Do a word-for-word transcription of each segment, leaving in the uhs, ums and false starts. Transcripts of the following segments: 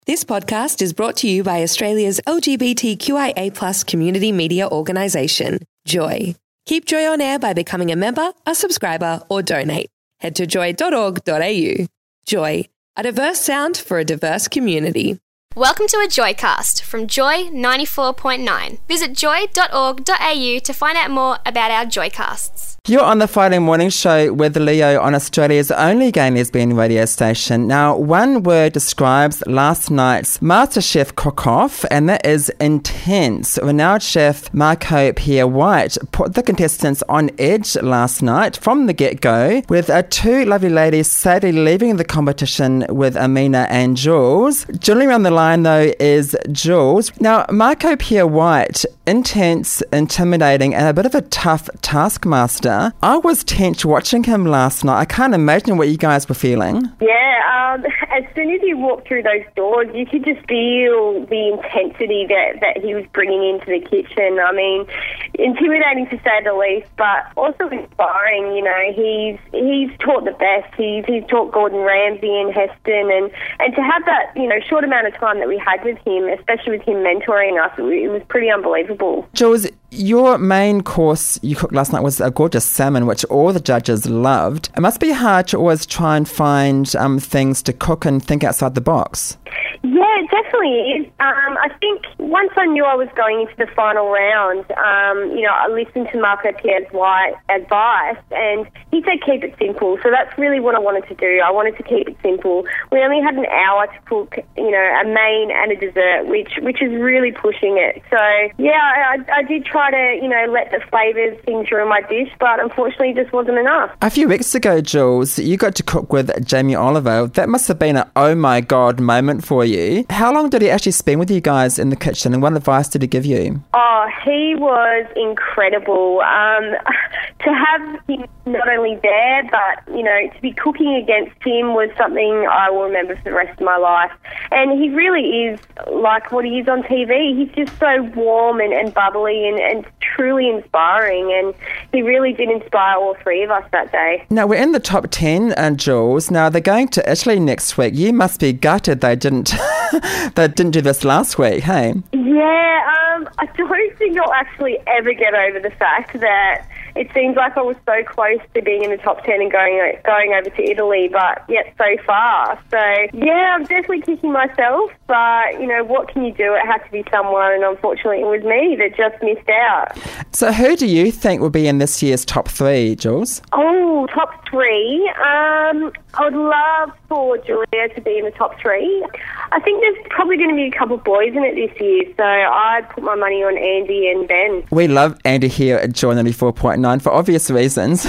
This podcast is brought to you by Australia's L G B T Q I A plus community media organisation, Joy. Keep Joy on air by becoming a member, a subscriber or donate. Head to joy dot org dot a u. Joy, a diverse sound for a diverse community. Welcome to a Joycast from Joy ninety-four point nine. Visit joy dot org dot a u to find out more about our Joycasts. You're on the Friday Morning Show with Leo on Australia's only gay lesbian radio station. Now, one word describes last night's MasterChef cook-off, and that is intense. Renowned chef Marco Pierre White put the contestants on edge last night from the get-go, with uh, two lovely ladies sadly leaving the competition with Amina and Jules. Joining around the line, though, is Jules. Now, Marco Pierre White, intense, intimidating, and a bit of a tough taskmaster. I was tense watching him last night. I can't imagine what you guys were feeling. Yeah, um, as soon as he walked through those doors, you could just feel the intensity that, that he was bringing into the kitchen. I mean, intimidating to say the least, but also inspiring. You know, he's he's taught the best. He's he's taught Gordon Ramsay and Heston, and, and to have that, you know, short amount of time that we had with him, especially with him mentoring us, it, it was pretty unbelievable. Jules, your main course you cooked last night was a gorgeous salmon, which all the judges loved. It must be hard to always try and find um, things to cook and think outside the box. Yeah, it definitely is. Um, I think once I knew I was going into the final round, um, you know, I listened to Marco Pierre's White advice, and he said keep it simple. So that's really what I wanted to do. I wanted to keep it simple. We only had an hour to cook, you know, a main and a dessert, which which is really pushing it. So yeah, I, I did try to, you know, let the flavours sing through my dish, but unfortunately it just wasn't enough. A few weeks ago, Jules, you got to cook with Jamie Oliver. That must have been an oh my God moment for you. How long did he actually spend with you guys in the kitchen, and what advice did he give you? Oh, he was incredible. Um, to have him not only there, but, you know, to be cooking against him was something I will remember for the rest of my life. And he really is like what he is on T V. He's just so warm and, and bubbly and, and truly inspiring, and he really did inspire all three of us that day. Now, we're in the top ten, uh, Jules. Now, they're going to Italy next week. You must be gutted they didn't they didn't do this last week, hey? Yeah, um, I don't think I'll actually ever get over the fact that it seems like I was so close to being in the top ten and going going over to Italy, but yet so far. So, yeah, I'm definitely kicking myself, but, you know, what can you do? It had to be someone, and unfortunately it was me that just missed out. So who do you think will be in this year's top three, Jules? Oh, top three? Um, I would love for Julia to be in the top three. I think there's probably going to be a couple of boys in it this year, so I'd put my money on Andy and Ben. We love Andy here at Joy ninety-four point nine for obvious reasons.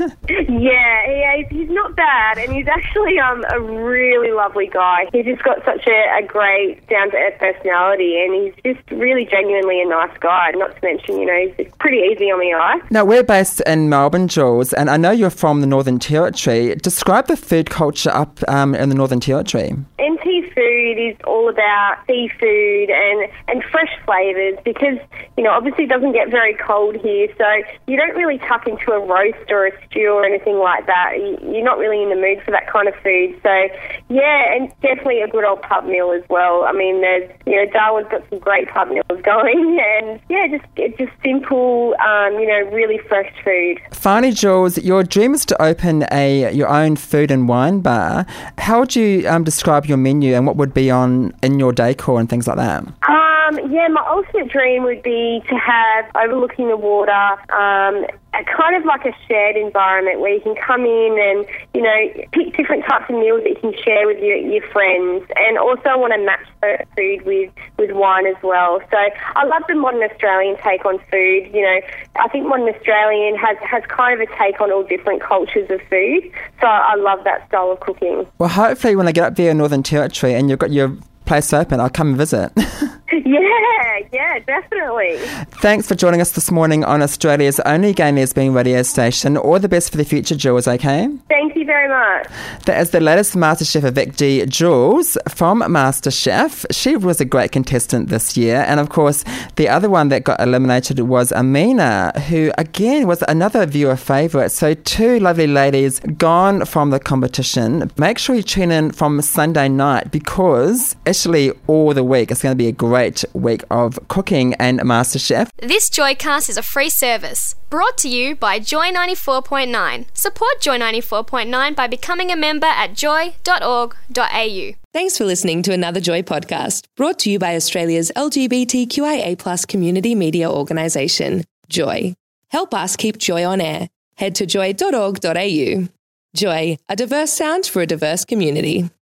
Yeah, he, he's not bad, and he's actually um, a really lovely guy. He's just got such a, a great down-to-earth personality, and he's just really genuinely a nice guy, not to mention, you know, he's pretty easy on the eye. Now, we're based in Melbourne, Jules, and I know you're from the Northern Territory. Describe the food culture up um, in the Northern Territory. N T food is all about seafood and, and fresh flavours because, you know, obviously it doesn't get very cold here, so you don't really tuck into a roast or a stew or anything like that. You're not really in the mood for that kind of food. So, yeah, and definitely a good old pub meal as well. I mean, there's, you know, Darwin's got some great pub meals going, and, yeah, just just simple, um, you know, really fresh food. Finally, Jules, your dream is to open a your own food and wine bar. How would you um, describe your menu, and what would be on in your decor and things like that? Um, yeah, my ultimate dream would be to have overlooking the water, um, a kind of like a shared environment where you can come in and, you know, pick different types of meals that you can share with your, your friends. And also I want to match the food with, with wine as well. So I love the modern Australian take on food. You know, I think modern Australian has, has kind of a take on all different cultures of food. So I love that style of cooking. Well, hopefully when I get up there in Northern Territory and you've got your place open, I'll come and visit. Yeah, yeah, definitely. Thanks for joining us this morning on Australia's only gay lesbian radio station. All the best for the future, Jules, okay? Thank you very much. That is the latest MasterChef evictee, Jules, from MasterChef. She was a great contestant this year. And, of course, the other one that got eliminated was Amina, who, again, was another viewer favourite. So two lovely ladies gone from the competition. Make sure you tune in from Sunday night because actually all the week it's going to be a great week of cooking and MasterChef. This Joycast is a free service brought to you by Joy ninety-four point nine. Support Joy ninety-four point nine by becoming a member at joy dot org dot a u. Thanks for listening to another Joy podcast, brought to you by Australia's L G B T Q I A plus community media organisation, Joy. Help us keep Joy on air. Head to joy dot org dot a u. Joy, a diverse sound for a diverse community.